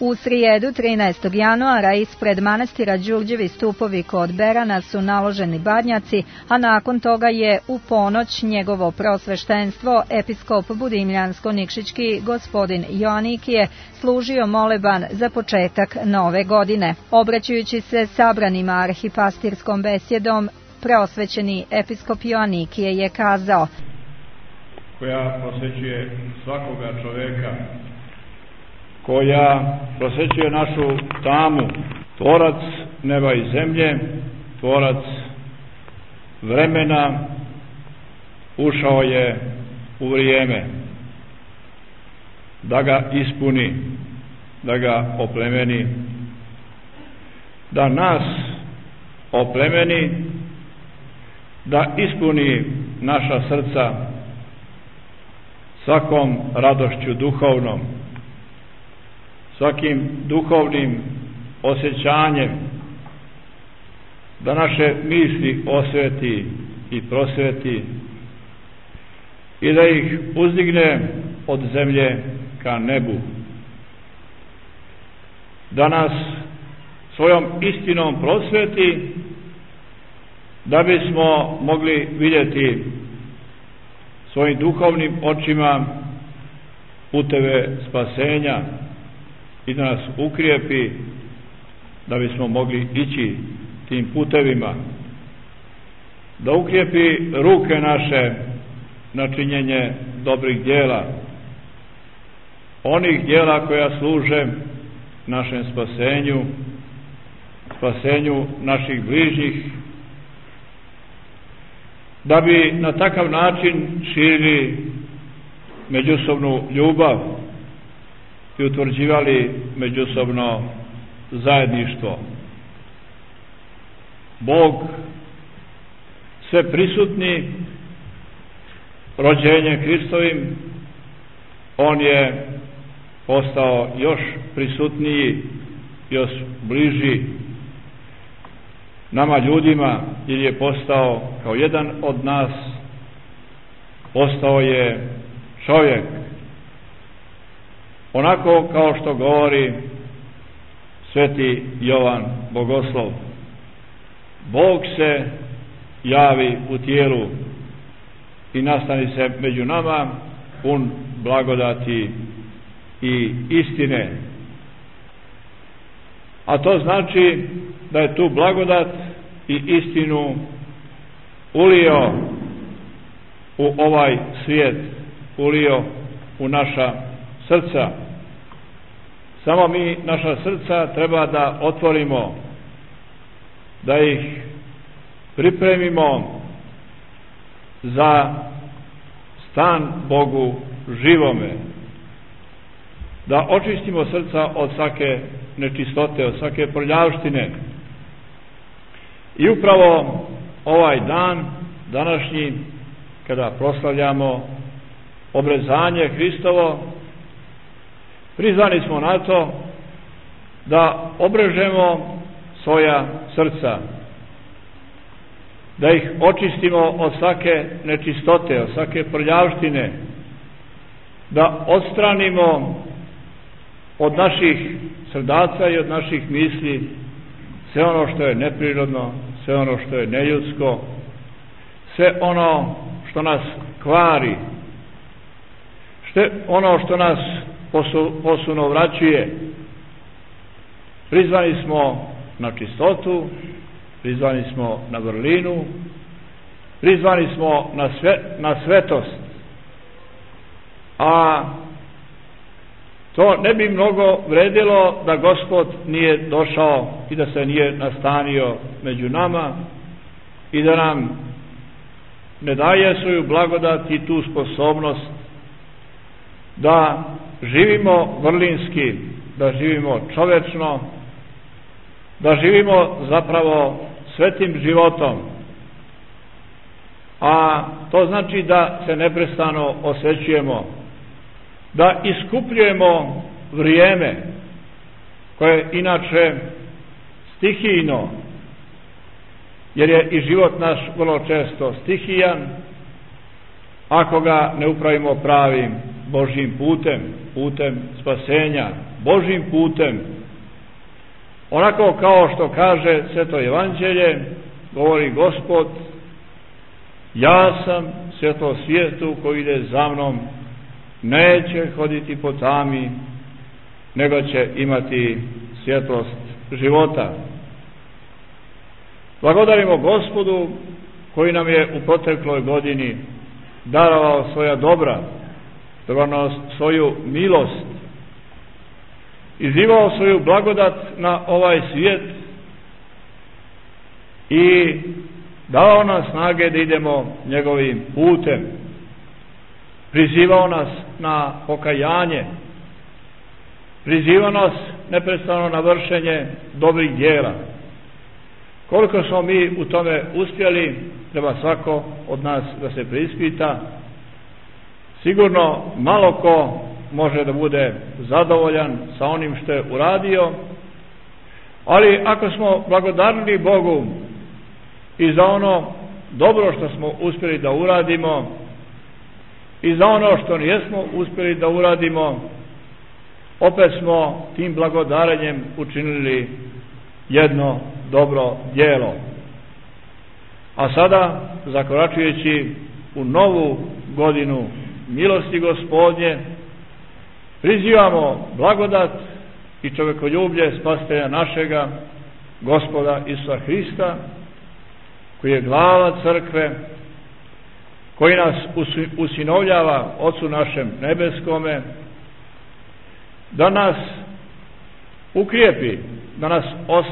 U srijedu 13. januara ispred manastira Đurđevi stupovi kod Berana su naloženi badnjaci, a nakon toga je u ponoć njegovo prosveštenstvo, episkop Budimljansko-Nikšićki gospodin Joanikije, služio moleban za početak nove godine. Obraćajući se sabranima arhipastirskom besjedom, preosvećeni episkop Joanikije je kazao: koja posvećuje svakoga čoveka, koja prosvećuje našu tamu, tvorac neba i zemlje, tvorac vremena, ušao je u vrijeme da ga ispuni, da ga oplemeni, da nas oplemeni, da ispuni naša srca svakom radošću duhovnom, svakim duhovnim osjećanjem, da naše misli osveti i prosveti i da ih uzdigne od zemlje ka nebu, da nas svojom istinom prosveti, da bismo mogli vidjeti svojim duhovnim očima puteve spasenja i da nas ukrijepi da bismo mogli ići tim putevima, da ukrijepi ruke naše na činjenje dobrih djela, onih djela koja služe našem spasenju, spasenju naših bližnjih, da bi na takav način širili međusobnu ljubav i utvrđivali međusobno zajedništvo. Bog sve prisutni rođenjem Hristovim, on je postao još prisutniji, još bliži nama ljudima, jer je postao kao jedan od nas, postao je čovjek, onako kao što govori sveti Jovan Bogoslov. Bog se javi u tijelu i nastani se među nama pun blagodati i istine. A to znači da je tu blagodat i istinu ulio u ovaj svijet, ulio u naša srca. Samo mi naša srca treba da otvorimo, da ih pripremimo za stan Bogu živome, da očistimo srca od svake nečistote, od svake prljavštine. I upravo ovaj dan današnji, kada proslavljamo obrezanje Hristovo, prizvani smo na to da obrežemo svoja srca, da ih očistimo od svake nečistote, od svake prljavštine, da odstranimo od naših srdaca i od naših misli sve ono što je neprirodno, sve ono što je neljudsko, sve ono što nas kvari, ono što nas posunovraćuje. Prizvani smo na čistotu, prizvani smo na vrlinu, prizvani smo na svetost. A to ne bi mnogo vredilo da Gospod nije došao i da se nije nastanio među nama i da nam ne daje svoju blagodat i tu sposobnost da živimo vrlinski, da živimo čovečno, da živimo zapravo svetim životom. A to znači da se neprestano osvećujemo, da iskupljujemo vrijeme koje je inače stihijno, jer je i život naš vrlo često stihijan ako ga ne upravimo pravim Božjim putem, putem spasenja, Božim putem, onako kao što kaže Sveto Evanđelje, govori Gospod: ja sam svjetlo svijetu koji ide za mnom, neće hoditi po tami, nego će imati svjetlost života. Blagodarimo Gospodu koji nam je u protekloj godini darovao svoja dobra, svoju milost, izivao svoju blagodat na ovaj svijet i dao nam snage da idemo njegovim putem, prizivao nas na pokajanje, prizivao nas neprestano na vršenje dobrih djela. Koliko smo mi u tome uspjeli, treba svako od nas da se preispita. Sigurno malo ko može da bude zadovoljan sa onim što je uradio, ali ako smo blagodarni Bogu i za ono dobro što smo uspjeli da uradimo i za ono što nijesmo uspjeli da uradimo, opet smo tim blagodarenjem učinili jedno dobro djelo. A sada, zakoračujući u novu godinu milosti Gospodnje, prizivamo blagodat i čovjekoljublje Spasitelja našega, Gospoda Isusa Hrista, koji je glava crkve, koji nas usinovljava Otcu našem nebeskome, da nas ukrijepi, da nas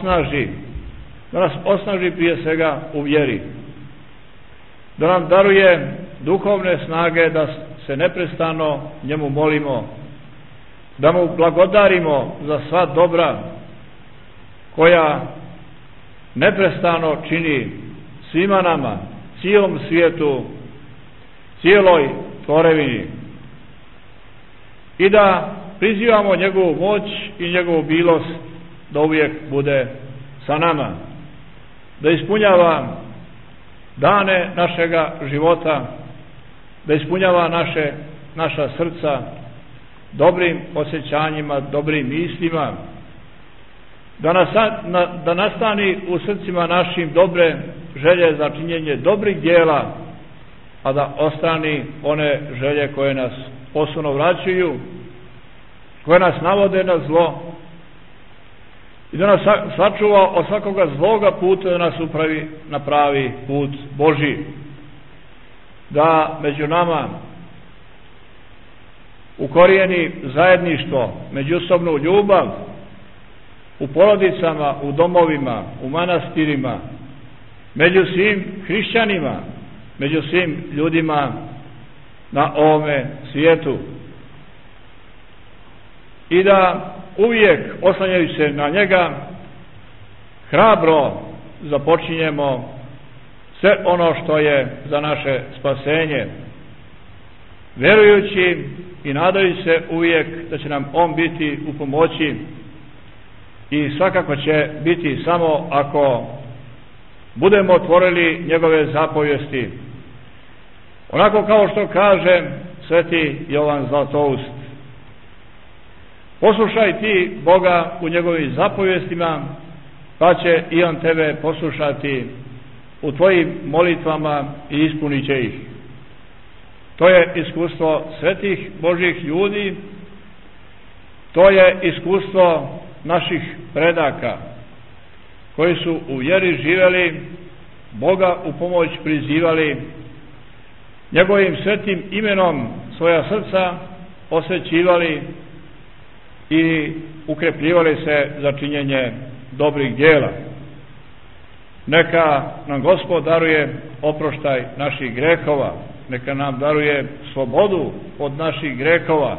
osnaži prije svega u vjeri, da nam daruje duhovne snage da se neprestano njemu molimo, da mu blagodarimo za sva dobra koja neprestano čini svima nama, cijelom svijetu, cijeloj tvorevini, i da prizivamo njegovu moć i njegovu milost da uvijek bude sa nama, da ispunjava dane našega života, da ispunjava naša srca dobrim osjećanjima, dobrim mislima, da nastani u srcima našim dobre želje za činjenje dobrih djela, a da ostrani one želje koje nas posuno vraćaju, koje nas navode na zlo, i da nas sačuva od svakoga zloga puta, da nas upravi na pravi put Božji, da među nama ukorijeni zajedništvo, međusobnu ljubav u porodicama, u domovima, u manastirima, među svim hrišćanima, među svim ljudima na ovome svijetu, i da uvijek, oslanjajući se na njega, hrabro započinjemo sve ono što je za naše spasenje, vjerujući i nadajući se uvijek da će nam on biti u pomoći, i svakako će biti samo ako budemo otvorili njegove zapovijesti, onako kao što kaže sveti Jovan Zlatoust: poslušaj ti Boga u njegovim zapovjestima, pa će i on tebe poslušati u tvojim molitvama i ispunit će ih. To je iskustvo svetih Božjih ljudi, to je iskustvo naših predaka koji su u vjeri živjeli, Boga u pomoć prizivali, njegovim svetim imenom svoja srca osvećivali i ukrepljivali se za činjenje dobrih djela. Neka nam Gospod daruje oproštaj naših grehova, neka nam daruje slobodu od naših grehova,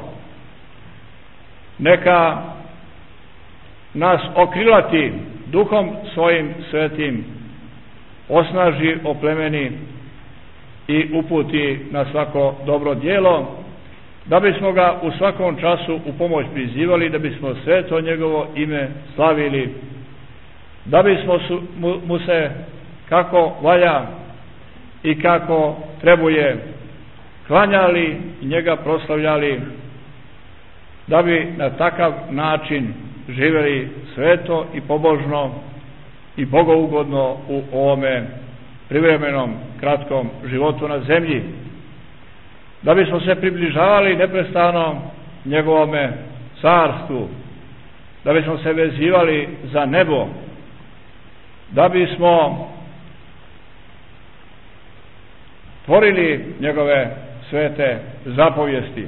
neka nas okrilati duhom svojim svetim, osnaži, oplemeni i uputi na svako dobro djelo, da bismo ga u svakom času u pomoć prizivali, da bismo sveto njegovo ime slavili, da bismo mu se kako valja i kako trebuje klanjali i njega proslavljali, da bi na takav način živjeli sveto i pobožno i bogougodno u ovome privremenom kratkom životu na zemlji, da bismo se približavali neprestano njegovome carstvu, da bismo se vezivali za nebo, da bismo tvorili njegove svete zapovijesti.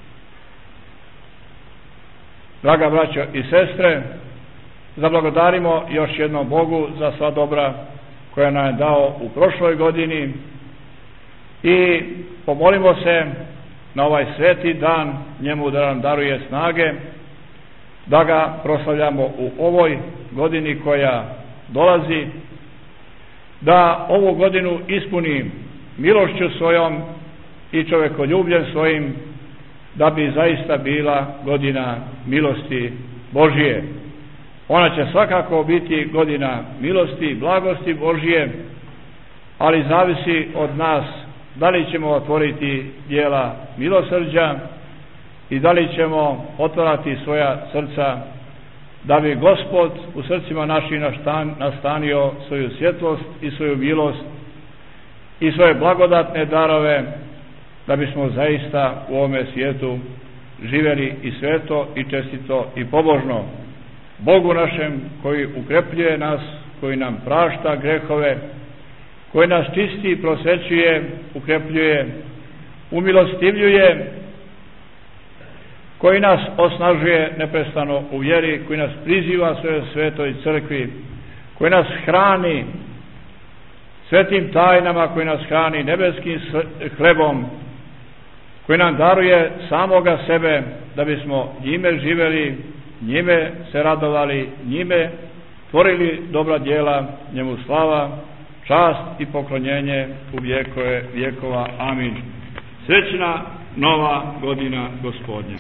Draga braćo i sestre, zablagodarimo još jednom Bogu za sva dobra koja nam je dao u prošloj godini i pomolimo se na ovaj sveti dan njemu da nam daruje snage da ga proslavljamo u ovoj godini koja dolazi, da ovu godinu ispuni milošću svojom i čovekoljubljem svojim, da bi zaista bila godina milosti Božije. Ona će svakako biti godina milosti i blagosti Božije, ali zavisi od nas da li ćemo otvoriti djela milosrđa i da li ćemo otvarati svoja srca da bi Gospod u srcima naših nastanio svoju svjetlost i svoju milost i svoje blagodatne darove, da bismo zaista u ovome svijetu živjeli i sveto i čestito i pobožno Bogu našem koji ukrepljuje nas, koji nam prašta grehove, koji nas čisti, prosvećuje, ukrepljuje, umilostivljuje, koji nas osnažuje neprestano u vjeri, koji nas priziva svojoj svetoj crkvi, koji nas hrani svetim tajnama, koji nas hrani nebeskim hlebom, koji nam daruje samoga sebe da bismo njime živjeli, njime se radovali, njime tvorili dobra djela, njemu slava, čast i poklonjenje u vjekove vjekova. Amin. Srećna nova godina Gospodnja.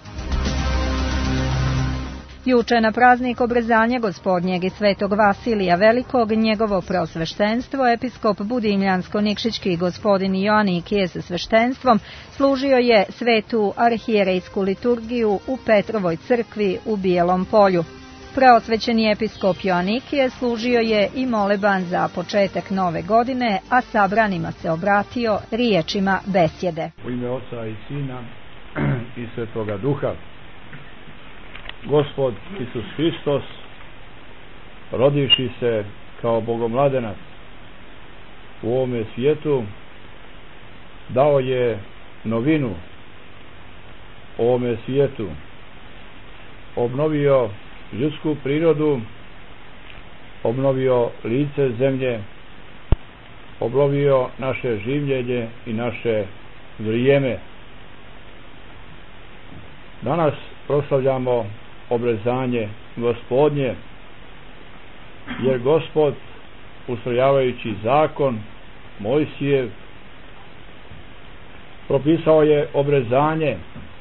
Juče na praznik obrezanja Gospodnjeg i svetog Vasilija Velikog, njegovo prosveštenstvo, episkop Budimljansko-Nikšićki gospodin Joanikije sa sveštenstvom, služio je svetu arhijerejsku liturgiju u Petrovoj crkvi u Bijelom Polju. Preosvećeni episkop Joanikije služio je i moleban za početak nove godine, a sabranima se obratio riječima besjede. U ime Oca i Sina i Svetoga Duha. Gospod Isus Hristos, rodivši se kao bogomladenac u ovome svijetu, dao je novinu ovome svijetu, obnovio ljudsku prirodu, obnovio lice zemlje, obnovio naše življenje i naše vrijeme. Danas proslavljamo obrezanje Gospodnje, jer Gospod, ustrojavajući zakon Mojsijev, propisao je obrezanje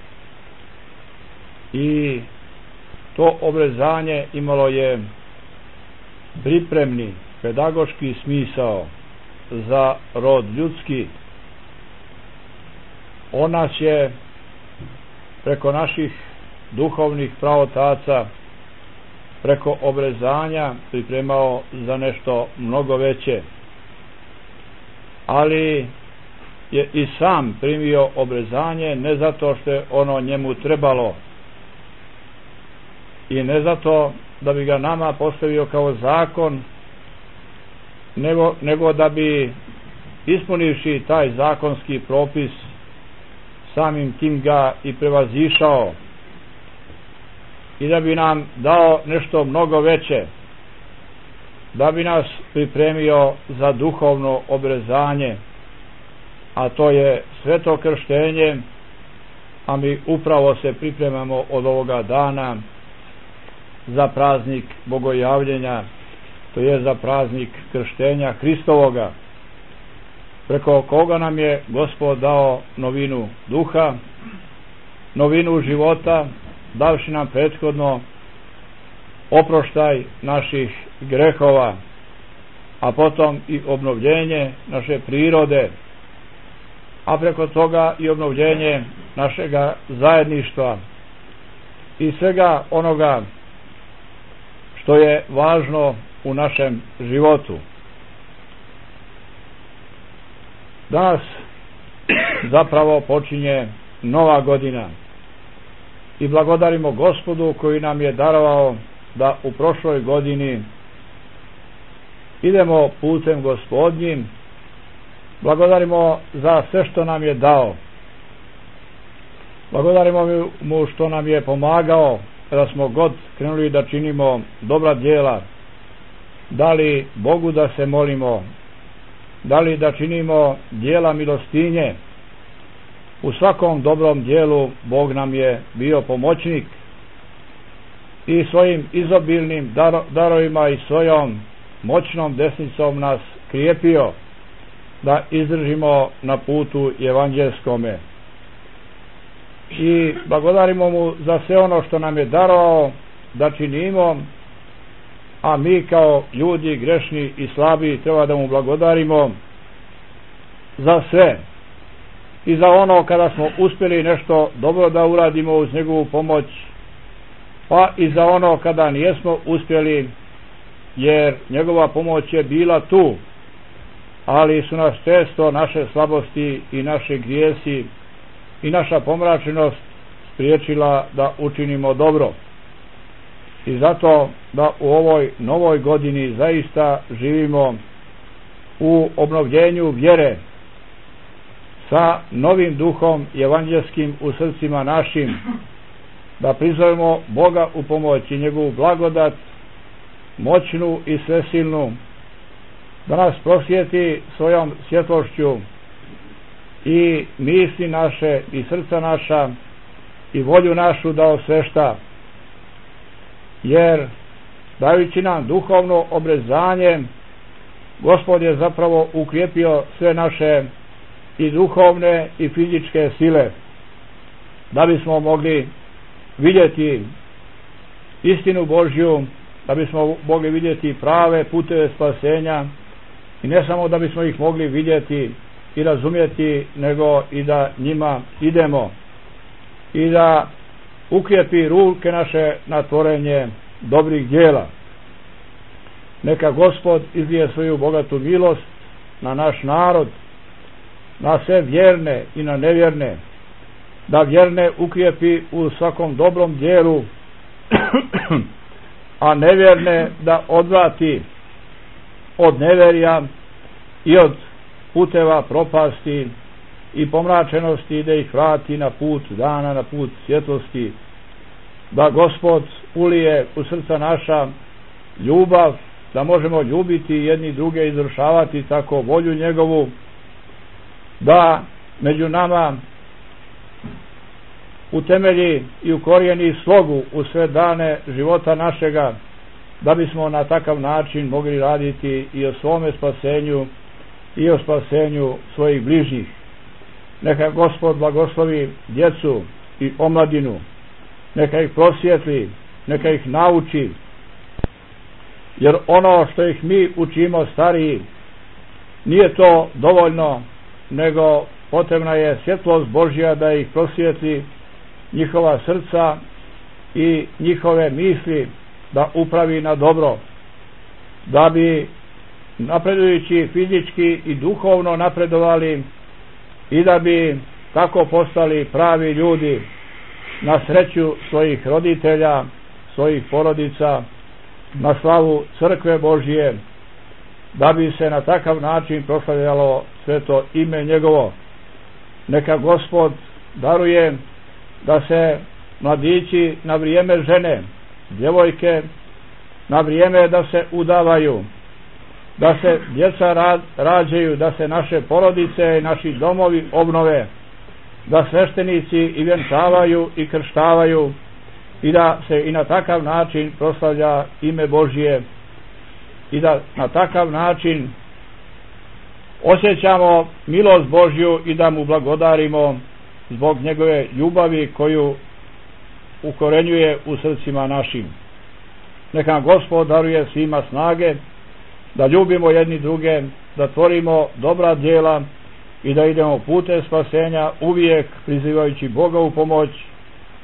i to obrezanje imalo je pripremni pedagoški smisao za rod ljudski. On nas je preko naših duhovnih pravotaca, preko obrezanja pripremao za nešto mnogo veće, ali je i sam primio obrezanje ne zato što je ono njemu trebalo i ne zato da bi ga nama postavio kao zakon, nego da bi, ispunivši taj zakonski propis, samim tim ga i prevazišao i da bi nam dao nešto mnogo veće, da bi nas pripremio za duhovno obrezanje, a to je sveto krštenje, a mi upravo se pripremamo od ovoga dana za praznik bogojavljenja, to je za praznik krštenja Hristovoga, preko koga nam je Gospod dao novinu duha, novinu života, davši nam prethodno oproštaj naših grehova, a potom i obnovljenje naše prirode, a preko toga i obnovljenje našega zajedništva, i svega onoga što je važno u našem životu. Danas zapravo počinje nova godina i blagodarimo Gospodu koji nam je darovao da u prošloj godini idemo putem Gospodnjim. Blagodarimo za sve što nam je dao. Blagodarimo mu što nam je pomagao kada smo god krenuli da činimo dobra djela, da li Bogu da se molimo, da li da činimo djela milostinje. U svakom dobrom djelu Bog nam je bio pomoćnik i svojim izobilnim darovima i svojom moćnom desnicom nas krijepio da izdržimo na putu evanđelskome. I blagodarimo mu za sve ono što nam je darovao da činimo, a mi kao ljudi grešni i slabi treba da mu blagodarimo za sve i za ono kada smo uspjeli nešto dobro da uradimo uz njegovu pomoć, pa i za ono kada nijesmo uspjeli, jer njegova pomoć je bila tu, ali su nas često naše slabosti i naše grijesi i naša pomračenost spriječila da učinimo dobro. I zato da u ovoj novoj godini zaista živimo u obnovljenju vjere sa novim duhom evanđelskim u srcima našim, da prizovemo Boga u pomoć i njegovu blagodat moćnu i svesilnu, da nas prosvijetli svojom svjetlošću i misli naše i srca naša i volju našu da osvešta, jer dajući nam duhovno obrezanje Gospod je zapravo ukrijepio sve naše i duhovne i fizičke sile, da bismo mogli vidjeti istinu Božju, da bismo mogli vidjeti prave puteve spasenja i ne samo da bismo ih mogli vidjeti i razumjeti, nego i da njima idemo i da ukrijepi ruke naše na tvorenje dobrih djela. Neka Gospod izlije svoju bogatu milost na naš narod, na sve vjerne i na nevjerne, da vjerne ukrijepi u svakom dobrom djelu, a nevjerne da odvrati od neverja i od puteva propasti i pomračenosti, da ih vrati na put dana, na put svjetlosti, da Gospod ulije u srca naša ljubav, da možemo ljubiti jedni druge, izvršavati tako volju njegovu, da među nama utemelji i ukorijeni slogu u sve dane života našega, da bismo na takav način mogli raditi i o svome spasenju i o spasenju svojih bližnjih. Neka Gospod blagoslovi djecu i omladinu, neka ih prosvijetli, neka ih nauči, jer ono što ih mi učimo stariji nije to dovoljno, nego potrebna je svjetlost Božja da ih prosvijetli, njihova srca i njihove misli da upravi na dobro, da bi napredujući fizički i duhovno napredovali i da bi tako postali pravi ljudi na sreću svojih roditelja, svojih porodica, na slavu crkve Božje, da bi se na takav način proslavljalo sveto ime njegovo. Neka Gospod daruje da se mladići na vrijeme žene, djevojke na vrijeme da se udavaju, da se djeca rađaju, da se naše porodice i naši domovi obnove, da sveštenici i vjenčavaju i krštavaju i da se i na takav način proslavlja ime Božje i da na takav način osjećamo milost Božju i da mu blagodarimo zbog njegove ljubavi koju ukorenjuje u srcima našim. Neka Gospod daruje svima snage da ljubimo jedni druge, da tvorimo dobra djela i da idemo putem spasenja, uvijek prizivajući Boga u pomoć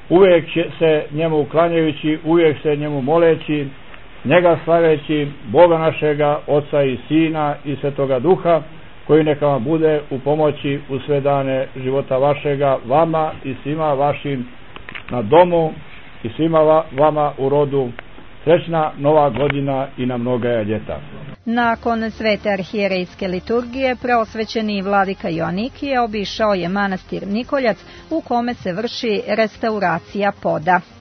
uvijek se njemu uklanjajući, uvijek se njemu moleći, njega slaveći, Boga našega, Oca i Sina i Svetoga Duha, koji neka vam bude u pomoći u sve dane života vašega, vama i svima vašim na domu i svima vama u rodu. Srećna nova godina i na mnoga ljeta. Nakon svete arhijerejske liturgije, preosvećeni vladika Joanikije obišao je manastir Nikoljac, u kome se vrši restauracija poda.